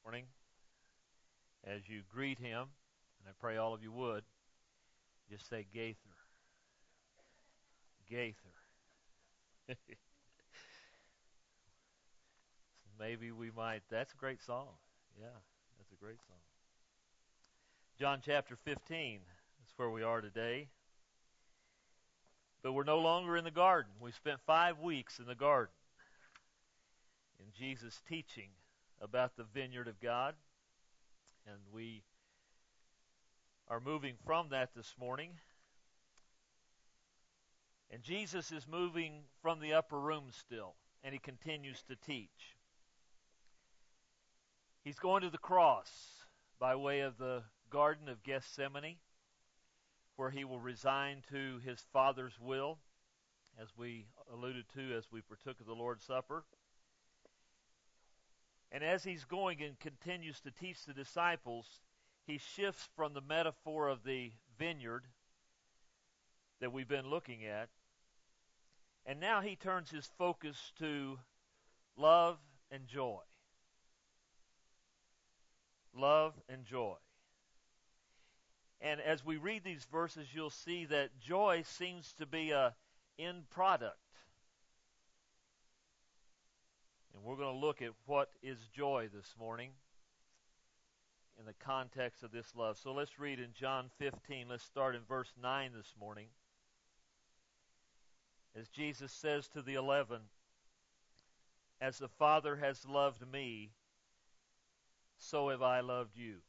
morning as you greet him, and I pray all of you would, just say Gaither. Gaither. Maybe we might. That's a great song. Yeah, that's a great song. John chapter 15 is where we are today. But we're no longer in the garden. We spent 5 weeks in the garden in Jesus' teaching about the vineyard of God. And we are moving from that this morning. And Jesus is moving from the upper room still, and he continues to teach. He's going to the cross by way of the Garden of Gethsemane, where he will resign to his Father's will, as we alluded to as we partook of the Lord's Supper. And as he's going and continues to teach the disciples, he shifts from the metaphor of the vineyard that we've been looking at, and now he turns his focus to love and joy. Love and joy. And as we read these verses, you'll see that joy seems to be an end product. And we're going to look at what is joy this morning in the context of this love. So let's read in John 15. Let's start in verse 9 this morning. As Jesus says to the 11, "As the Father has loved me, so have I loved you.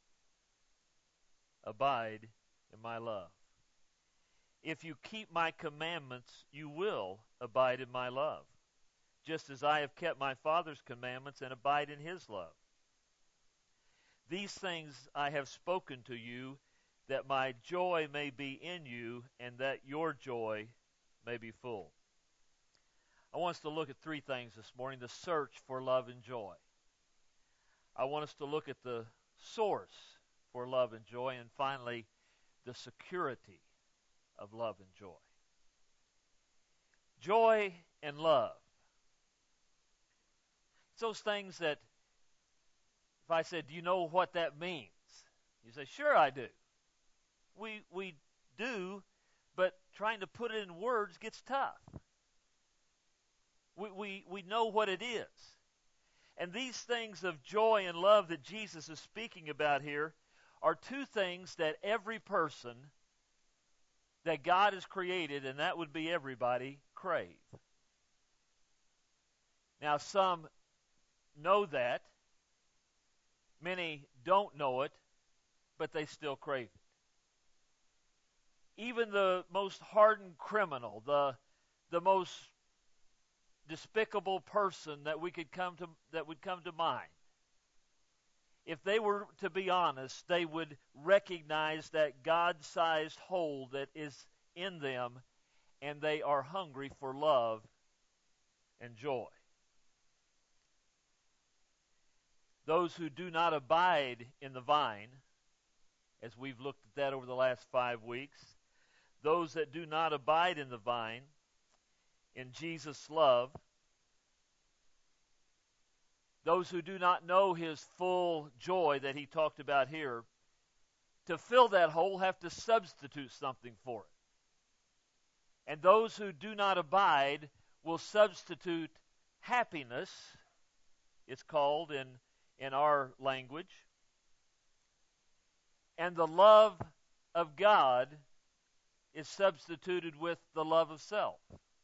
Abide in my love. If you keep my commandments, you will abide in my love, just as I have kept my Father's commandments and abide in his love. These things I have spoken to you, that my joy may be in you, and that your joy may be full." I want us to look at 3 things this morning: the search for love and joy. I want us to look at the source for love and joy, and finally, the security of love and joy. Joy and love. It's those things that, if I said, "Do you know what that means?" You say, "Sure I do." We do, but trying to put it in words gets tough. We know what it is. And these things of joy and love that Jesus is speaking about here are 2 things that every person that God has created, and that would be everybody, crave. Now, some know that. Many don't know it, but they still crave it. Even the most hardened criminal, the most despicable person that would come to mind, if they were to be honest, they would recognize that God-sized hole that is in them, and they are hungry for love and joy. Those who do not abide in the vine, as we've looked at that over the last 5 weeks, those that do not abide in the vine, in Jesus' love, those who do not know his full joy that he talked about here, to fill that hole have to substitute something for it. And those who do not abide will substitute happiness, it's called in our language, and the love of God is substituted with the love of self.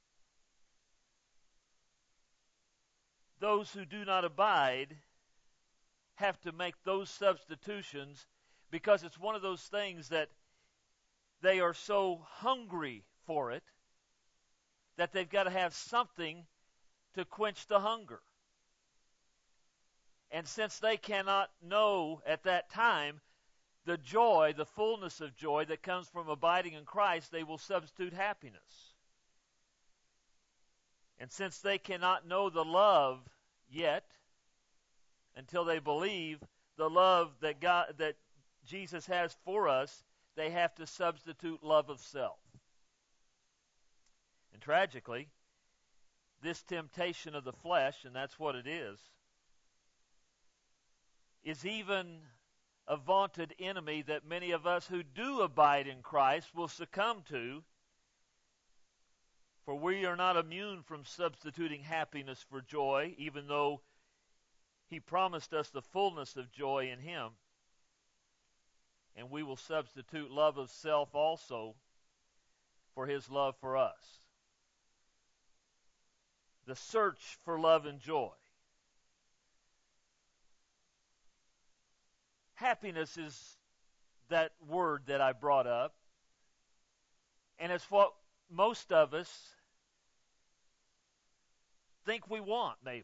Those who do not abide have to make those substitutions, because it's one of those things that they are so hungry for it that they've got to have something to quench the hunger. And since they cannot know at that time the joy, the fullness of joy that comes from abiding in Christ, they will substitute happiness. And since they cannot know the love yet, until they believe the love that Jesus has for us, they have to substitute love of self. And tragically, this temptation of the flesh, and that's what it is is even a vaunted enemy that many of us who do abide in Christ will succumb to, for we are not immune from substituting happiness for joy, even though He promised us the fullness of joy in Him. And we will substitute love of self also for His love for us. The search for love and joy. Happiness is that word that I brought up, and it's what most of us think we want, maybe.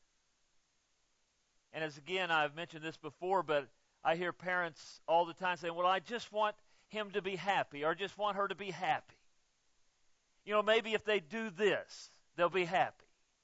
And as again, I've mentioned this before, but I hear parents all the time saying, well, I just want him to be happy, or I just want her to be happy. You know, maybe if they do this, they'll be happy.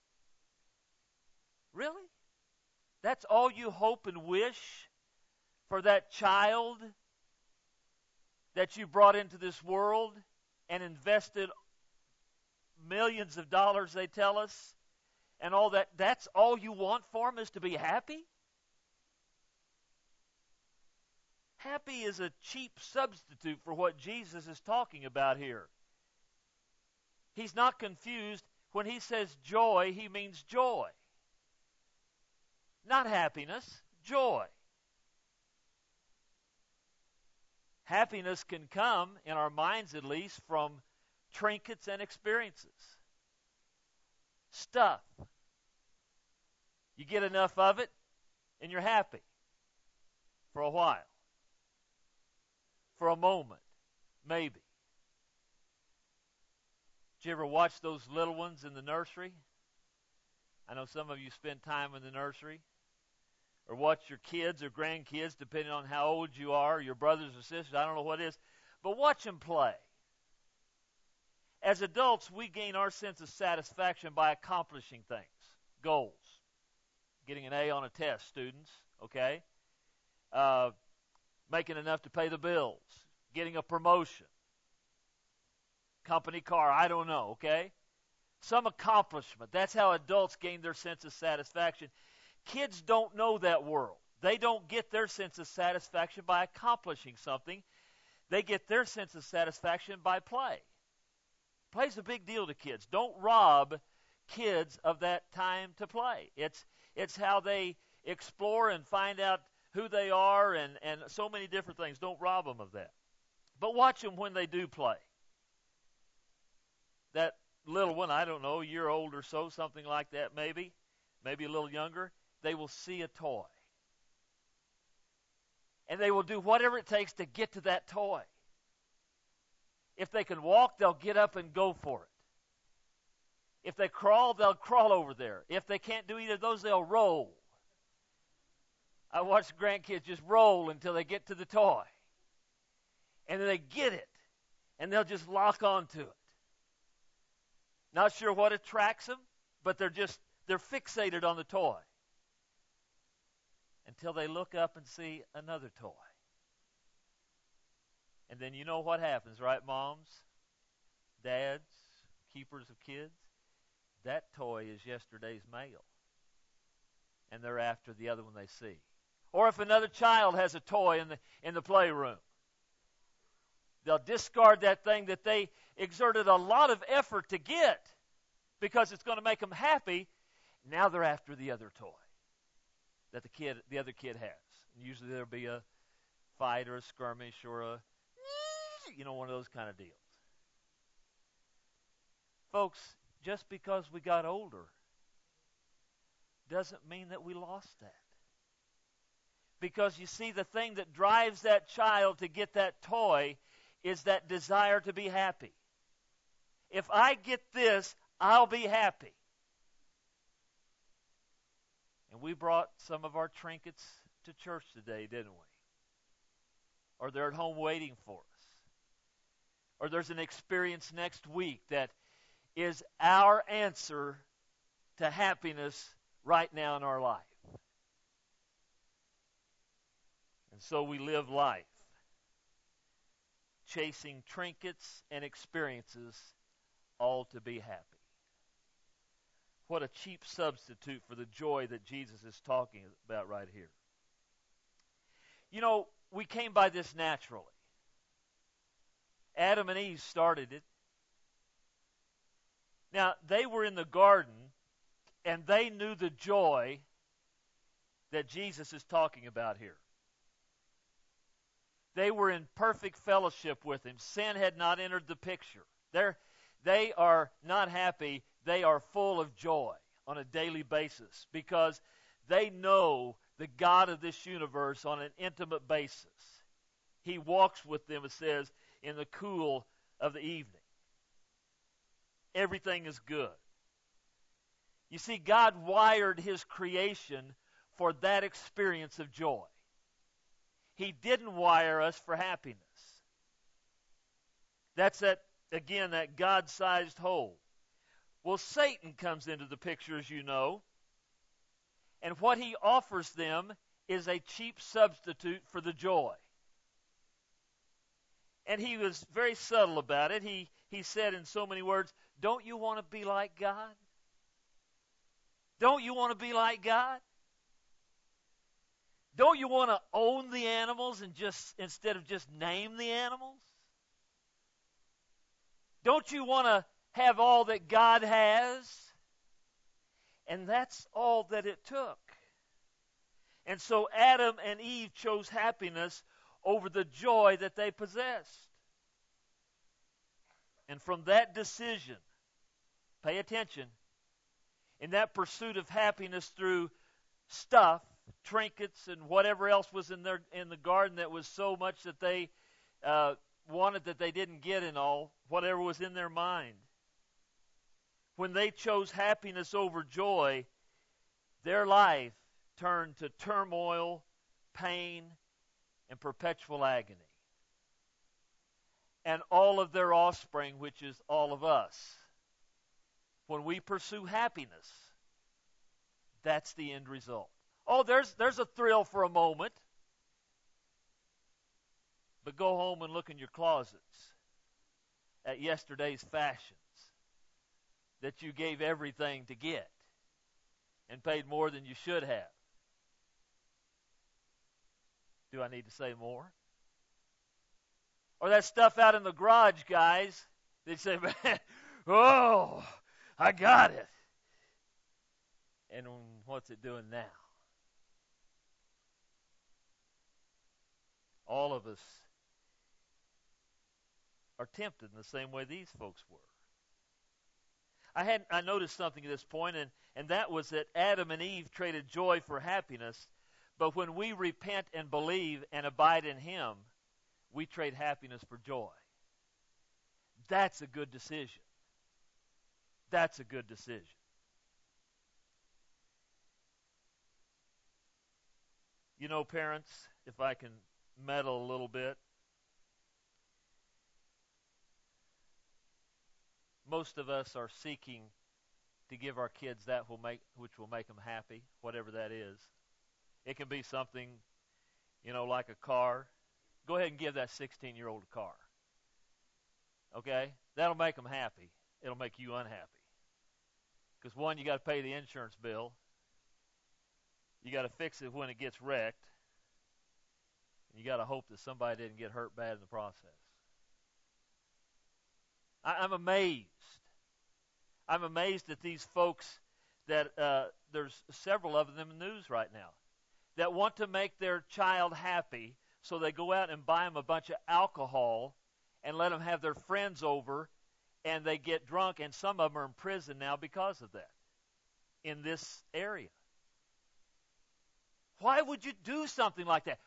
Really? That's all you hope and wish for that child that you brought into this world and invested millions of dollars, they tell us, and all that? That's all you want for them, is to be happy? Happy is a cheap substitute for what Jesus is talking about here. He's not confused. When He says joy, He means joy. Not happiness, joy. Happiness can come, in our minds at least, from trinkets and experiences. Stuff. You get enough of it, and you're happy. For a while. For a moment. Maybe. Did you ever watch those little ones in the nursery? I know some of you spend time in the nursery. Or watch your kids or grandkids, depending on how old you are, your brothers or sisters, I don't know what it is. But watch them play. As adults, we gain our sense of satisfaction by accomplishing things, goals. Getting an A on a test, students, okay? Making enough to pay the bills. Getting a promotion. Company car, I don't know, okay? Some accomplishment. That's how adults gain their sense of satisfaction. Kids don't know that world. They don't get their sense of satisfaction by accomplishing something. They get their sense of satisfaction by play. Play's a big deal to kids. Don't rob kids of that time to play. It's how they explore and find out who they are and so many different things. Don't rob them of that. But watch them when they do play. That little one, I don't know, a year old or so, something like that maybe a little younger, they will see a toy. And they will do whatever it takes to get to that toy. If they can walk, they'll get up and go for it. If they crawl, they'll crawl over there. If they can't do either of those, they'll roll. I watch grandkids just roll until they get to the toy. And then they get it. And they'll just lock onto it. Not sure what attracts them, but they're fixated on the toy. Until they look up and see another toy. And then you know what happens, right, moms, dads, keepers of kids? That toy is yesterday's mail. And they're after the other one they see. Or if another child has a toy in the playroom, they'll discard that thing that they exerted a lot of effort to get because it's going to make them happy. Now they're after the other toy that the other kid has. And usually there'll be a fight or a skirmish or one of those kind of deals. Folks, just because we got older doesn't mean that we lost that. Because you see, the thing that drives that child to get that toy is that desire to be happy. If I get this, I'll be happy. And we brought some of our trinkets to church today, didn't we? Or they're at home waiting for us. Or there's an experience next week that is our answer to happiness right now in our life. And so we live life chasing trinkets and experiences, all to be happy. What a cheap substitute for the joy that Jesus is talking about right here. You know, we came by this naturally. Adam and Eve started it. Now, they were in the garden, and they knew the joy that Jesus is talking about here. They were in perfect fellowship with Him. Sin had not entered the picture. They are not happy. They are full of joy on a daily basis because they know the God of this universe on an intimate basis. He walks with them, it says, in the cool of the evening. Everything is good. You see, God wired His creation for that experience of joy. He didn't wire us for happiness. That's that God-sized hole. Well, Satan comes into the picture, as you know, and what he offers them is a cheap substitute for the joy. And he was very subtle about it. He said in so many words, don't you want to be like God? Don't you want to be like God? Don't you want to own the animals and instead of just name the animals? Don't you want to have all that God has? And that's all that it took. And so Adam and Eve chose happiness over the joy that they possessed. And from that decision, pay attention, in that pursuit of happiness through stuff, trinkets, and whatever else was in the garden that was so much that they wanted that they didn't get in all, whatever was in their mind. When they chose happiness over joy, their life turned to turmoil, pain, and perpetual agony. And all of their offspring, which is all of us, when we pursue happiness, that's the end result. Oh, there's a thrill for a moment. But go home and look in your closets at yesterday's fashions that you gave everything to get and paid more than you should have. Do I need to say more? Or that stuff out in the garage, guys. They say, man, oh, I got it. And what's it doing now? All of us are tempted in the same way these folks were. I noticed something at this point, and that was that Adam and Eve traded joy for happiness, but when we repent and believe and abide in Him, we trade happiness for joy. That's a good decision. That's a good decision. You know, parents, if I can meddle a little bit, most of us are seeking to give our kids that which will make them happy, whatever that is. It can be something, like a car. Go ahead and give that 16-year-old a car. Okay? That'll make them happy. It'll make you unhappy. Because one, you got to pay the insurance bill. You got to fix it when it gets wrecked. And you got to hope that somebody didn't get hurt bad in the process. I'm amazed. I'm amazed at these folks that there's several of them in the news right now that want to make their child happy, so they go out and buy them a bunch of alcohol and let them have their friends over, and they get drunk, and some of them are in prison now because of that in this area. Why would you do something like that?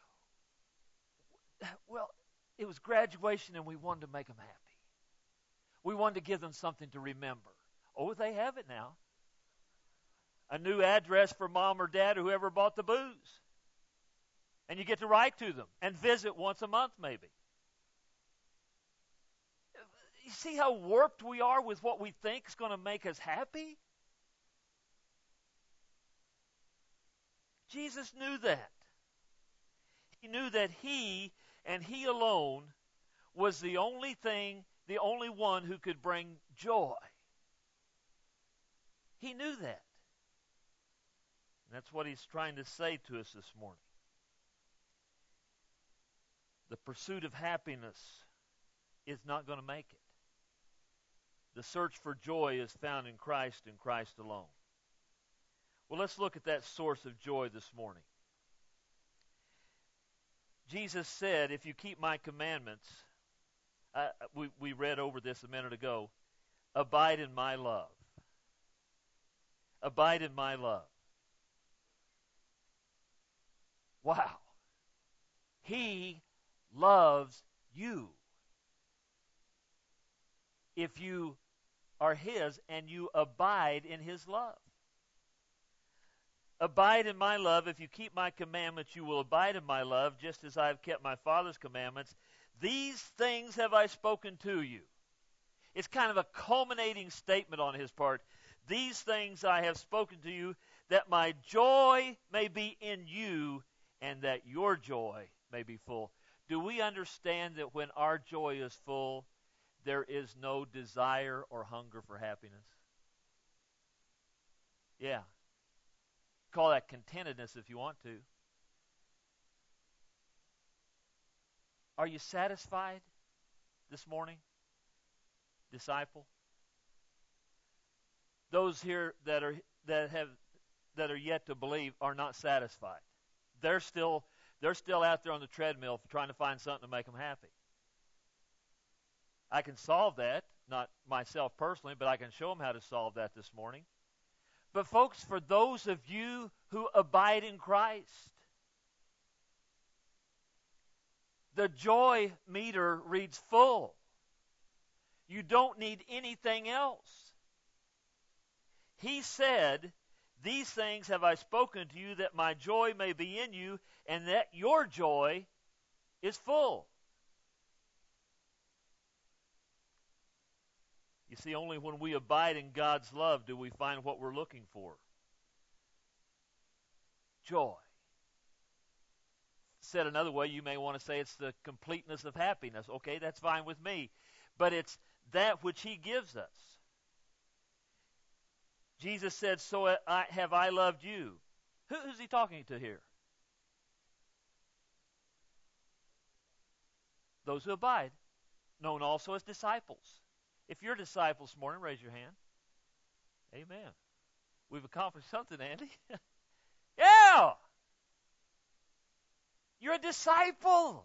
Well, it was graduation, and we wanted to make them happy. We wanted to give them something to remember. Oh, they have it now. A new address for mom or dad or whoever bought the booze. And you get to write to them and visit once a month maybe. You see how warped we are with what we think is going to make us happy? Jesus knew that. He knew that He and He alone was the only one who could bring joy. He knew that. And that's what He's trying to say to us this morning. The pursuit of happiness is not going to make it. The search for joy is found in Christ and Christ alone. Well, let's look at that source of joy this morning. Jesus said, if you keep my commandments, we read over this a minute ago, abide in my love. Abide in my love. Wow. He loves you. If you are His and you abide in His love. Abide in my love. If you keep my commandments, you will abide in my love, just as I have kept my Father's commandments. These things have I spoken to you. It's kind of a culminating statement on His part. These things I have spoken to you, that my joy may be in you, and that your joy may be full. Do we understand that when our joy is full, there is no desire or hunger for happiness? Yeah. Call that contentedness if you want to. Are you satisfied this morning, disciple? Those here that are yet to believe are not satisfied. They're still out there on the treadmill trying to find something to make them happy. I can solve that, not myself personally, but I can show them how to solve that this morning. But folks, for those of you who abide in Christ, the joy meter reads full. You don't need anything else. He said, these things have I spoken to you, that my joy may be in you, and that your joy is full. You see, only when we abide in God's love do we find what we're looking for. Joy. Said another way, you may want to say it's the completeness of happiness. Okay, that's fine with me. But it's that which He gives us. Jesus said, so have I loved you. Who's He talking to here? Those who abide, known also as disciples. If you're a disciple this morning, raise your hand. Amen. We've accomplished something, Andy. Yeah! You're a disciple.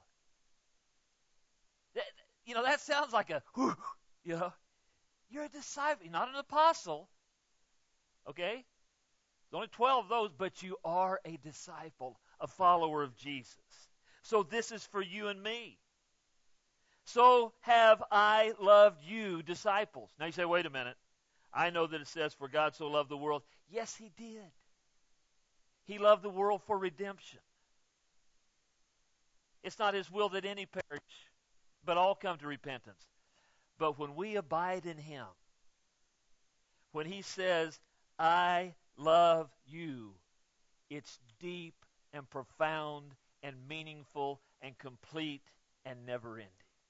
That sounds like a, you're a disciple. You're not an apostle. Okay? There's only 12 of those, but you are a disciple, a follower of Jesus. So this is for you and me. So have I loved you, disciples. Now you say, wait a minute. I know that it says, for God so loved the world. Yes, He did. He loved the world for redemption. It's not His will that any perish, but all come to repentance. But when we abide in Him, when He says, I love you, it's deep and profound and meaningful and complete and never-ending.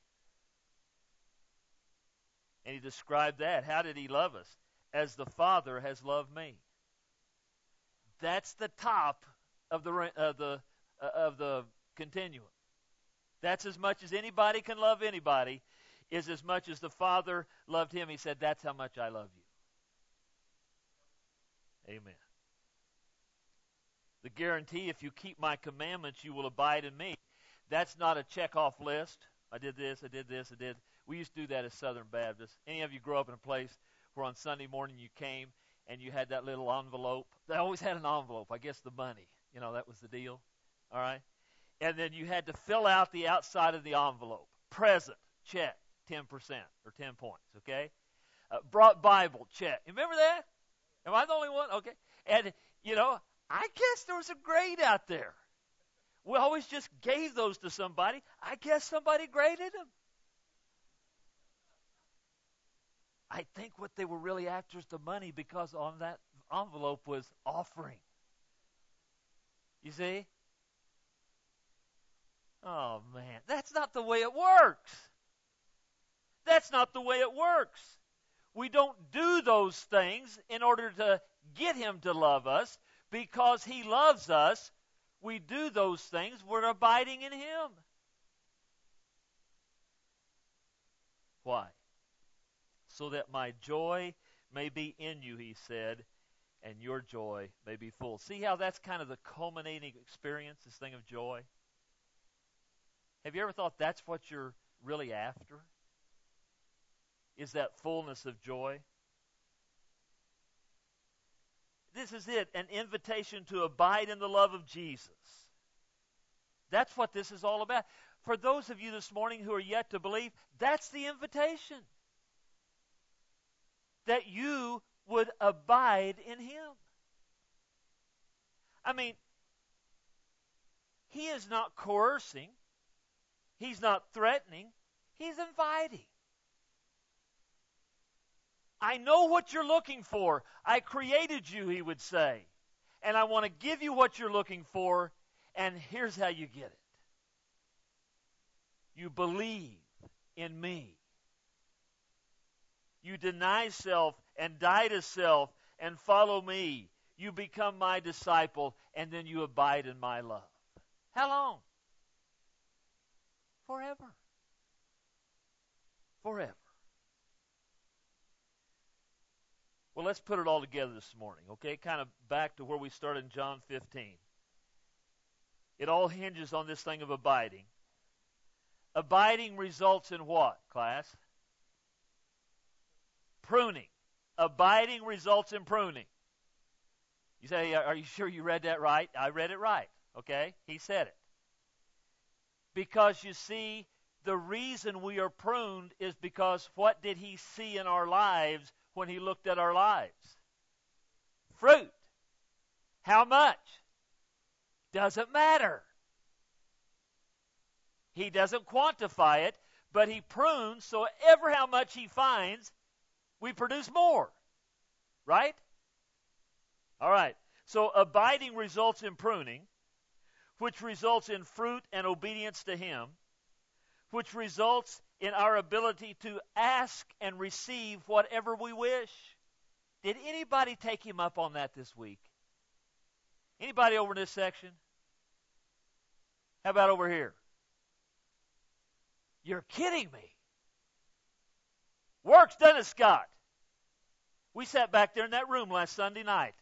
And He described that. How did He love us? As the Father has loved me. That's the top of the continuum. That's as much as anybody can love anybody, is as much as the Father loved Him. He said, that's how much I love you. Amen. The guarantee, if you keep my commandments, you will abide in me. That's not a check-off list. I did this, I did this, I did. We used to do that as Southern Baptists. Any of you grew up in a place where on Sunday morning you came and you had that little envelope? They always had an envelope. I guess the money. That was the deal. All right? And then you had to fill out the outside of the envelope. Present, check, 10% or 10 points, okay? Brought Bible, check. You remember that? Am I the only one? Okay. And, I guess there was a grade out there. We always just gave those to somebody. I guess somebody graded them. I think what they were really after is the money, because on that envelope was offering. You see? Oh, man. That's not the way it works. That's not the way it works. We don't do those things in order to get Him to love us. Because He loves us, we do those things. We're abiding in Him. Why? So that my joy may be in you, he said, and your joy may be full. See how that's kind of the culminating experience, this thing of joy? Have you ever thought that's what you're really after? Is that fullness of joy? This is it, an invitation to abide in the love of Jesus. That's what this is all about. For those of you this morning who are yet to believe, that's the invitation. That you would abide in Him. I mean, He is not coercing. He's not threatening. He's inviting. I know what you're looking for. I created you, He would say. And I want to give you what you're looking for, and here's how you get it. You believe in me. You deny self and die to self and follow me. You become my disciple, and then you abide in my love. How long? Forever. Forever. Well, let's put it all together this morning, okay? Kind of back to where we started in John 15. It all hinges on this thing of abiding. Abiding results in what, class? Pruning. Abiding results in pruning. You say, are you sure you read that right? I read it right, okay? He said it. Because you see, the reason we are pruned is because what did He see in our lives when He looked at our lives? Fruit. How much? Doesn't matter. He doesn't quantify it, but He prunes so ever how much He finds, we produce more. Right? All right. So abiding results in pruning, which results in fruit and obedience to Him, which results in our ability to ask and receive whatever we wish. Did anybody take Him up on that this week? Anybody over in this section? How about over here? You're kidding me. Works, doesn't it, Scott? We sat back there in that room last Sunday night.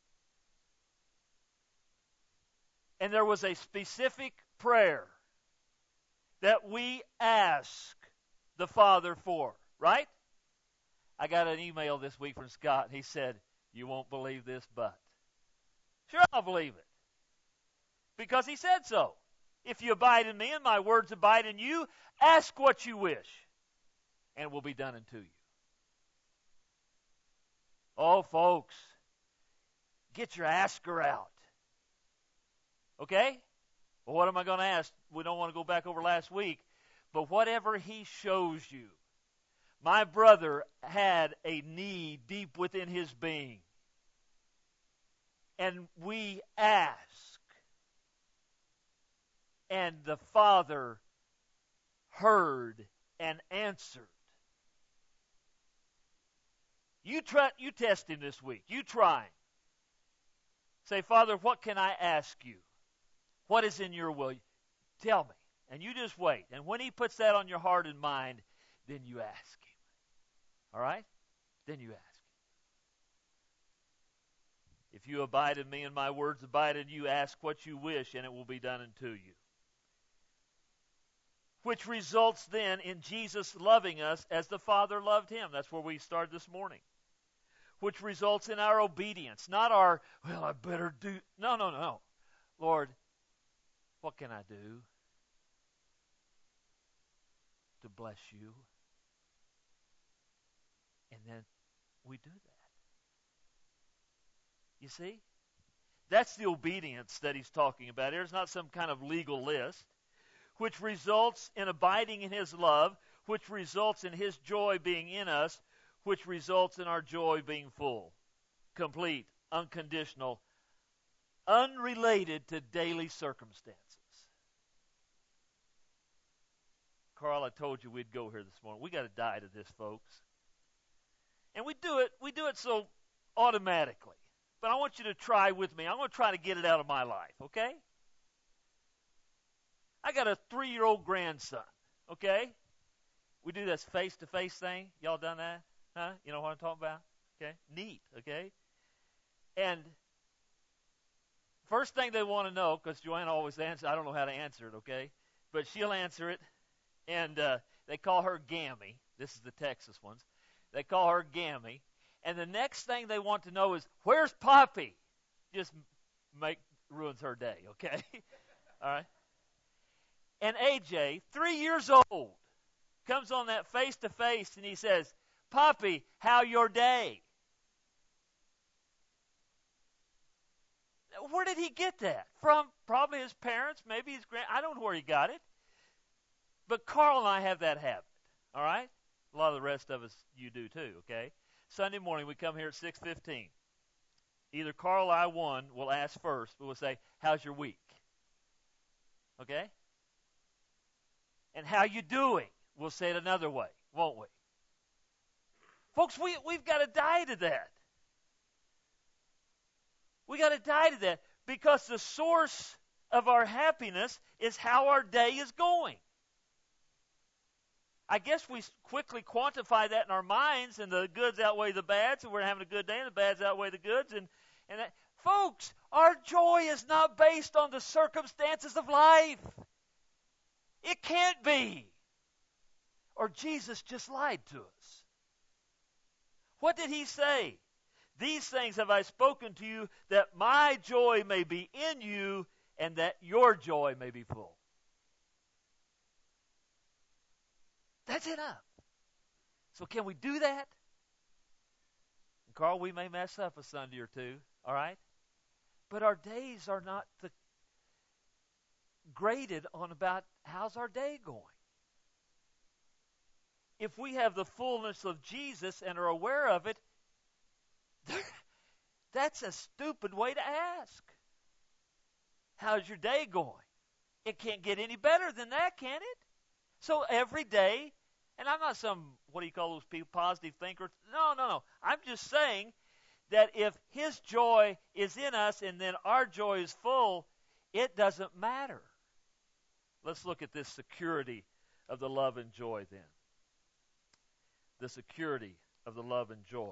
And there was a specific prayer that we ask the Father for, right? I got an email this week from Scott. He said, you won't believe this, but. Sure, I'll believe it. Because He said so. If you abide in me and my words abide in you, ask what you wish, and it will be done unto you. Oh, folks, get your asker out. Okay? Well, what am I going to ask? We don't want to go back over last week. But whatever He shows you. My brother had a need deep within his being. And we ask. And the Father heard and answered. You test Him this week. You try Him. Say, Father, what can I ask you? What is in your will? Tell me. And you just wait. And when He puts that on your heart and mind, then you ask Him. All right? Then you ask Him. If you abide in me and my words abide in you, ask what you wish, and it will be done unto you. Which results then in Jesus loving us as the Father loved Him. That's where we started this morning. Which results in our obedience. Not our, well, I better do. No. Lord, what can I do to bless you? And then we do that. You see? That's the obedience that He's talking about here. It's not some kind of legal list. Which results in abiding in His love, which results in His joy being in us, which results in our joy being full, complete, unconditional, unrelated to daily circumstances. Carl, I told you we'd go here this morning. We got to die to this, folks. And we do it so automatically. But I want you to try with me. I'm going to try to get it out of my life, okay? I got a 3-year-old grandson, okay? We do this face-to-face thing. Y'all done that? Huh? You know what I'm talking about? Okay. Neat, okay? And first thing they want to know, because Joanna always answers, I don't know how to answer it, okay? But she'll answer it, and they call her Gammy. This is the Texas ones. They call her Gammy. And the next thing they want to know is, where's Poppy? Just ruins her day, okay? All right? And AJ, 3 years old, comes on that face-to-face, and he says, Poppy, how your day? Where did he get that? From probably his parents, maybe his I don't know where he got it. But Carl and I have that habit, all right? A lot of the rest of us, you do too, okay? Sunday morning, we come here at 6:15. Either Carl or I, one, will ask first, but we'll say, how's your week? Okay? And how you doing? We'll say it another way, won't we? Folks, we've got to die to that. We got to die to that because the source of our happiness is how our day is going. I guess we quickly quantify that in our minds, and the goods outweigh the bads, and we're having a good day, and the bads outweigh the goods. And that. Folks, our joy is not based on the circumstances of life. It can't be. Or Jesus just lied to us. What did he say? These things have I spoken to you, that my joy may be in you, and that your joy may be full. That's enough. So can we do that? And Carl, we may mess up a Sunday or two, all right? But our days are not graded on about how's our day going. If we have the fullness of Jesus and are aware of it, that's a stupid way to ask. How's your day going? It can't get any better than that, can it? So every day, and I'm not some, what do you call those people, positive thinker? No. I'm just saying that if his joy is in us and then our joy is full, it doesn't matter. Let's look at this security of the love and joy then. The security of the love and joy.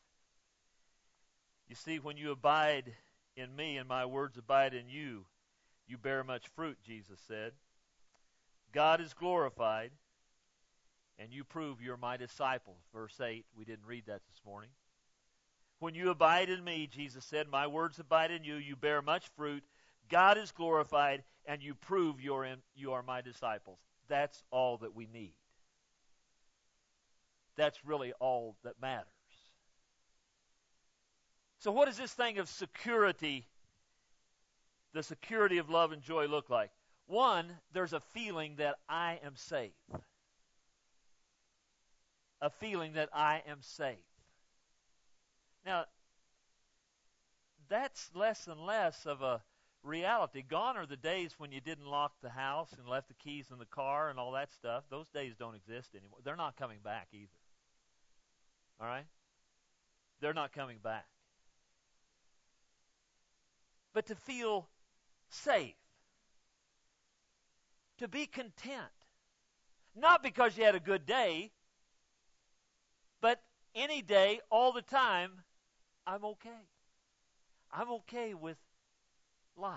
You see, when you abide in me and my words abide in you, you bear much fruit, Jesus said. God is glorified, and you prove you're my disciples. Verse 8, we didn't read that this morning. When you abide in me, Jesus said, my words abide in you, you bear much fruit. God is glorified, and you prove you are my disciples. That's all that we need. That's really all that matters. So what does this thing of security, the security of love and joy, look like? One, there's a feeling that I am safe. A feeling that I am safe. Now, that's less and less of a reality. Gone are the days when you didn't lock the house and left the keys in the car and all that stuff. Those days don't exist anymore. They're not coming back either. All right? They're not coming back. But to feel safe, to be content, not because you had a good day, but any day, all the time, I'm okay. I'm okay with life.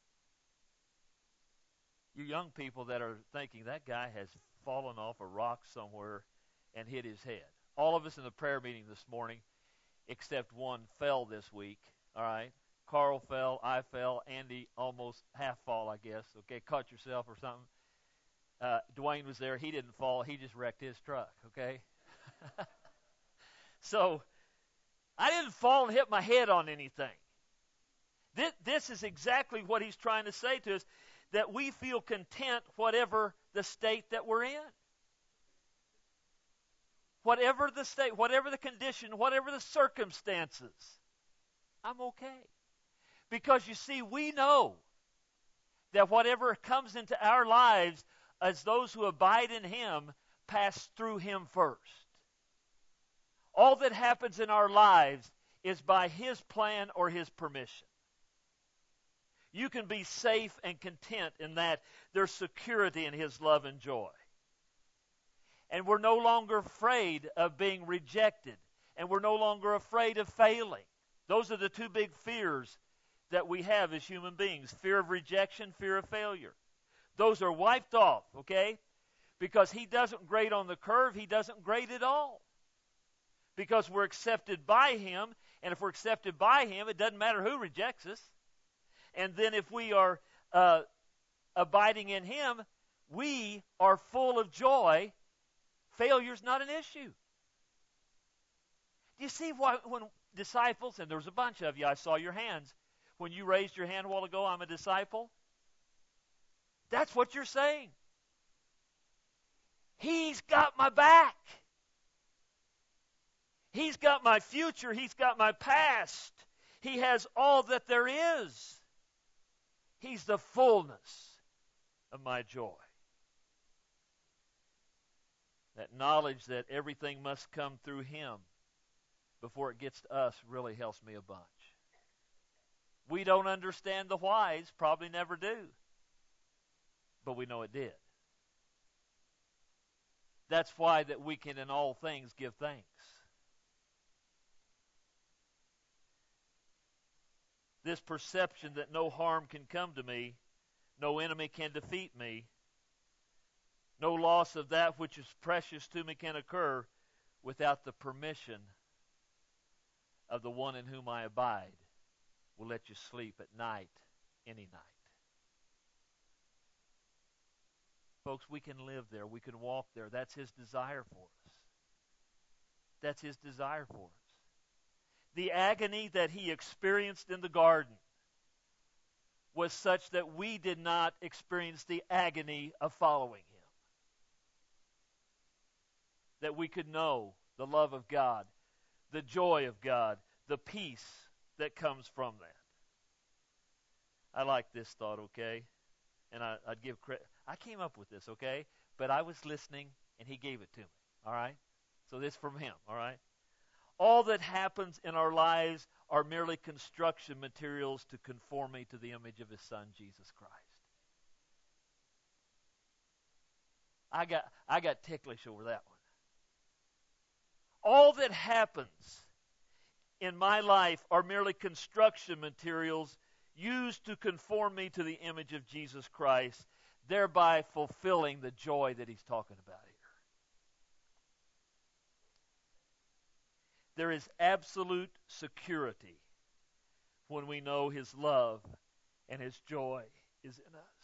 You young people that are thinking that guy has fallen off a rock somewhere and hit his head. All of us in the prayer meeting this morning, except one, fell this week, all right? Carl fell, I fell, Andy almost half fall, I guess. Okay, caught yourself or something. Dwayne was there. He didn't fall. He just wrecked his truck, okay? So, I didn't fall and hit my head on anything. This is exactly what he's trying to say to us, that we feel content whatever the state that we're in. Whatever the state, whatever the condition, whatever the circumstances, I'm okay. Because you see, we know that whatever comes into our lives as those who abide in him pass through him first. All that happens in our lives is by his plan or his permission. You can be safe and content in that. There's security in his love and joy. And we're no longer afraid of being rejected. And we're no longer afraid of failing. Those are the two big fears that we have as human beings. Fear of rejection, fear of failure. Those are wiped off, okay? Because he doesn't grade on the curve, he doesn't grade at all. Because we're accepted by him, and if we're accepted by him, it doesn't matter who rejects us. And then if we are abiding in him, we are full of joy. Failure's not an issue. Do you see why when disciples, and there's a bunch of you, I saw your hands, when you raised your hand a while ago, I'm a disciple? That's what you're saying. He's got my back. He's got my future. He's got my past. He has all that there is. He's the fullness of my joy. That knowledge that everything must come through him before it gets to us really helps me a bunch. We don't understand the whys, probably never do. But we know it did. That's why that we can in all things give thanks. This perception that no harm can come to me, no enemy can defeat me, no loss of that which is precious to me can occur without the permission of the one in whom I abide, will let you sleep at night, any night. Folks, we can live there. We can walk there. That's his desire for us. That's his desire for us. The agony that he experienced in the garden was such that we did not experience the agony of following him. That we could know the love of God, the joy of God, the peace that comes from that. I like this thought, okay? And I'd give credit. I came up with this, okay? But I was listening, and he gave it to me, all right? So this from him, all right? All that happens in our lives are merely construction materials to conform me to the image of his Son, Jesus Christ. I got ticklish over that one. All that happens in my life are merely construction materials used to conform me to the image of Jesus Christ, thereby fulfilling the joy that he's talking about here. There is absolute security when we know his love and his joy is in us.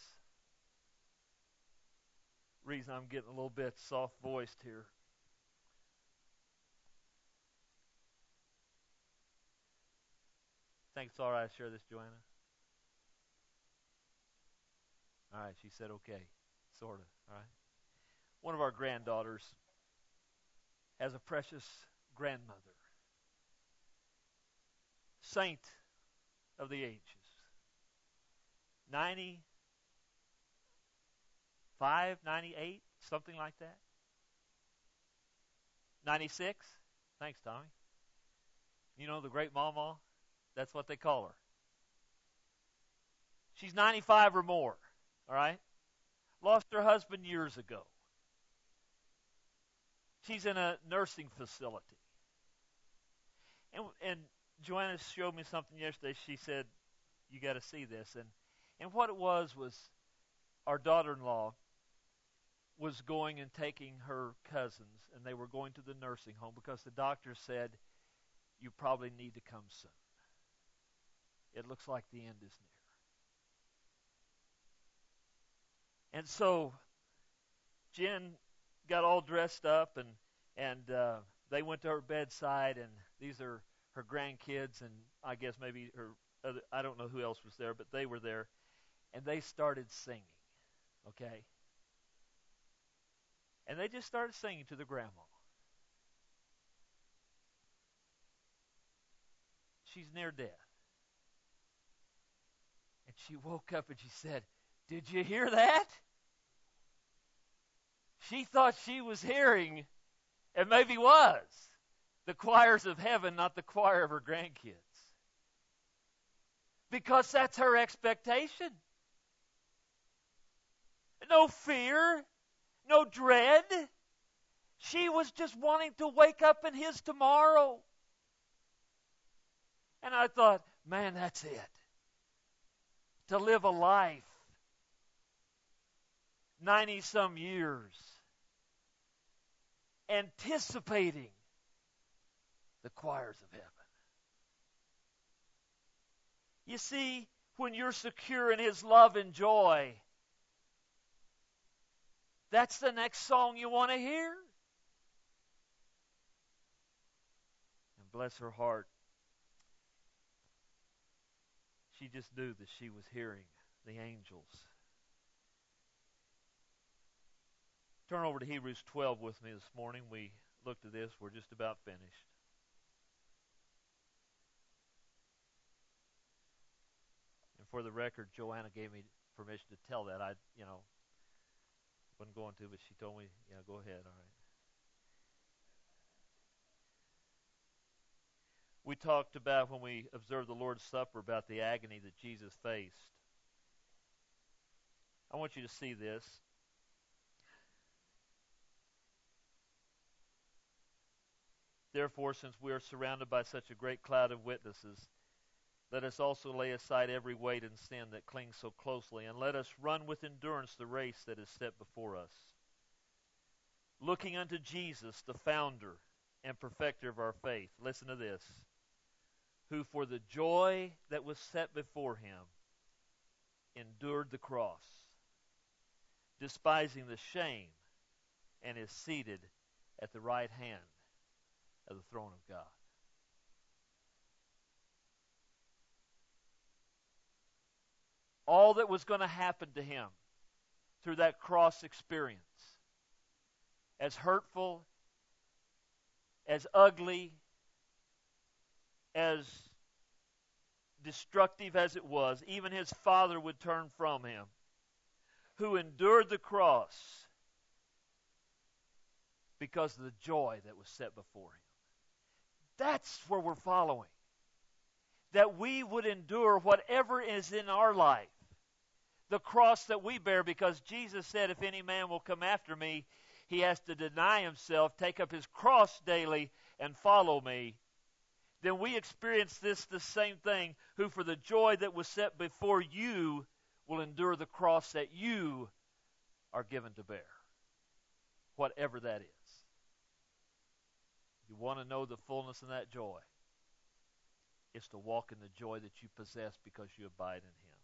Reason I'm getting a little bit soft-voiced here. Think it's all right I share this, Joanna? All right, she said okay, sort of, all right? One of our granddaughters has a precious grandmother, saint of the ages, 95, 98, something like that. 96? Thanks, Tommy. You know the great Mama? That's what they call her. She's 95 or more, all right? Lost her husband years ago. She's in a nursing facility. And Joanna showed me something yesterday. She said, you got to see this. And what it was our daughter-in-law was going and taking her cousins, and they were going to the nursing home because the doctor said, you probably need to come soon. It looks like the end is near. And so Jen got all dressed up, and they went to her bedside, and these are her grandkids, and I guess maybe I don't know who else was there, but they were there, and they started singing, okay? And they just started singing to the grandma. She's near death. And she woke up and she said, did you hear that? She thought she was hearing, and maybe was, the choirs of heaven, not the choir of her grandkids. Because that's her expectation. No fear, no dread, She was just wanting to wake up in his tomorrow. And I thought, man, that's it. To live a life 90-some years anticipating the choirs of heaven. You see, when you're secure in His love and joy, that's the next song you want to hear. And bless her heart, she just knew that she was hearing the angels. Turn over to Hebrews 12 with me this morning. We looked at this. We're just about finished. And for the record, Joanna gave me permission to tell that. I wasn't going to, but she told me, go ahead. All right. We talked about, when we observed the Lord's Supper, about the agony that Jesus faced. I want you to see this. Therefore, since we are surrounded by such a great cloud of witnesses, let us also lay aside every weight and sin that clings so closely, and let us run with endurance the race that is set before us, looking unto Jesus, the founder and perfecter of our faith. Listen to this. Who for the joy that was set before him endured the cross, despising the shame, and is seated at the right hand of the throne of God. All that was going to happen to him through that cross experience, as hurtful, as ugly, as destructive as it was, even his Father would turn from him, who endured the cross because of the joy that was set before him. That's where we're following. That we would endure whatever is in our life, the cross that we bear, because Jesus said, if any man will come after me, he has to deny himself, take up his cross daily, and follow me. Then we experience the same thing, who for the joy that was set before you will endure the cross that you are given to bear, whatever that is. You want to know the fullness of that joy? It's to walk in the joy that you possess because you abide in him.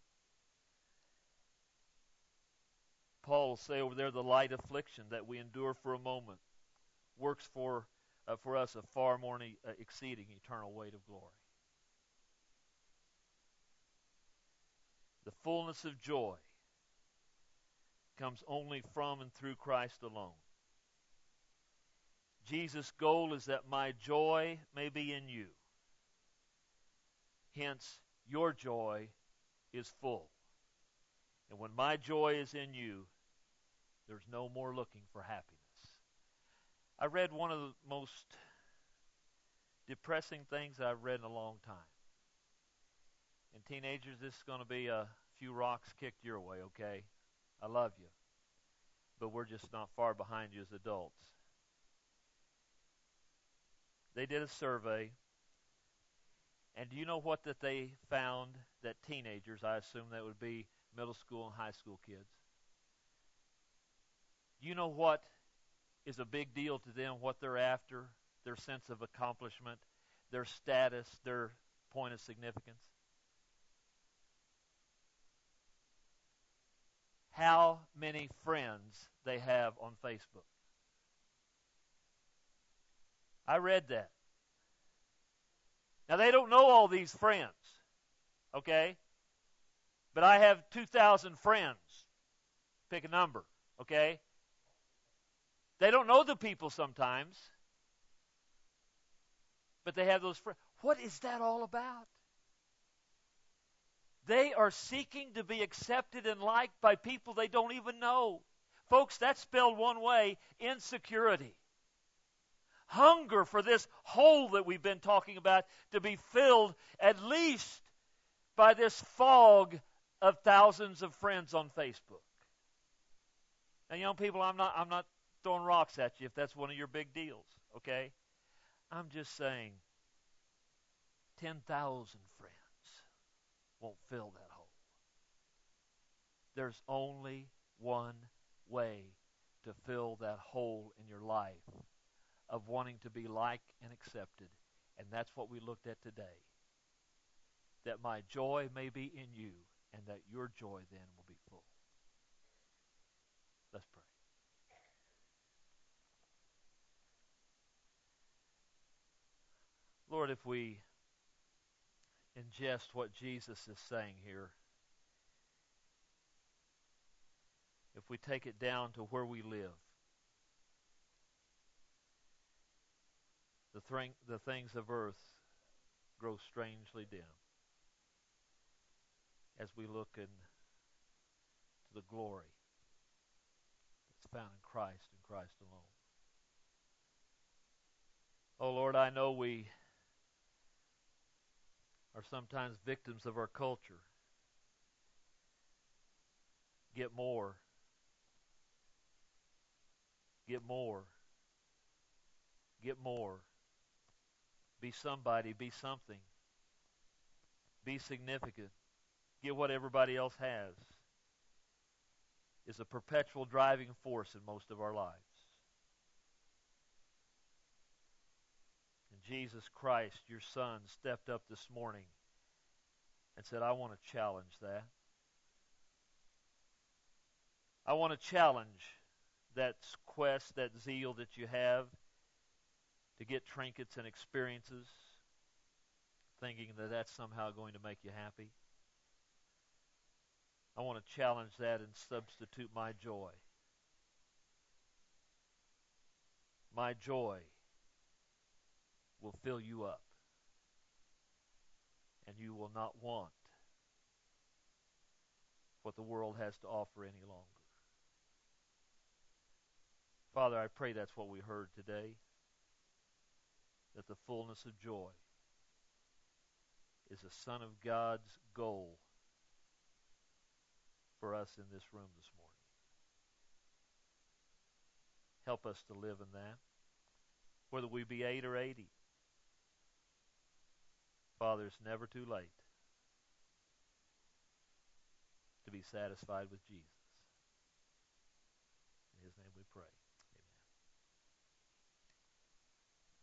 Paul will say over there, the light affliction that we endure for a moment works for us a far more exceeding eternal weight of glory. The fullness of joy comes only from and through Christ alone. Jesus' goal is that my joy may be in you. Hence, your joy is full. And when my joy is in you, there's no more looking for happiness. I read one of the most depressing things I've read in a long time. And teenagers, this is going to be a few rocks kicked your way, okay? I love you. But we're just not far behind you as adults. They did a survey. And do you know what that they found? That teenagers, I assume that would be middle school and high school kids. Do you know what is a big deal to them, what they're after, their sense of accomplishment, their status, their point of significance? How many friends they have on Facebook. I read that. Now, they don't know all these friends, okay? But I have 2,000 friends. Pick a number, okay? They don't know the people sometimes, but they have those friends. What is that all about? They are seeking to be accepted and liked by people they don't even know. Folks, that's spelled one way: insecurity. Hunger for this hole that we've been talking about to be filled at least by this fog of thousands of friends on Facebook. Now, young people, I'm not throwing rocks at you if that's one of your big deals, okay? I'm just saying 10,000 friends won't fill that hole. There's only one way to fill that hole in your life of wanting to be liked and accepted, and that's what we looked at today. That my joy may be in you, and that your joy then will be full. Let's pray. Lord, if we ingest what Jesus is saying here, if we take it down to where we live, the things of earth grow strangely dim as we look into the glory that's found in Christ and Christ alone. Oh Lord, I know we are sometimes victims of our culture. Get more. Get more. Get more. Be somebody. Be something. Be significant. Get what everybody else has. Is a perpetual driving force in most of our lives. And Jesus Christ, your Son, stepped up this morning and said, I want to challenge that. I want to challenge that quest, that zeal that you have to get trinkets and experiences, thinking that that's somehow going to make you happy. I want to challenge that and substitute my joy. My joy will fill you up, and you will not want what the world has to offer any longer. Father, I pray that's what we heard today, that the fullness of joy is the Son of God's goal for us in this room this morning. Help us to live in that, whether we be 8 or 80. Father, it's never too late to be satisfied with Jesus.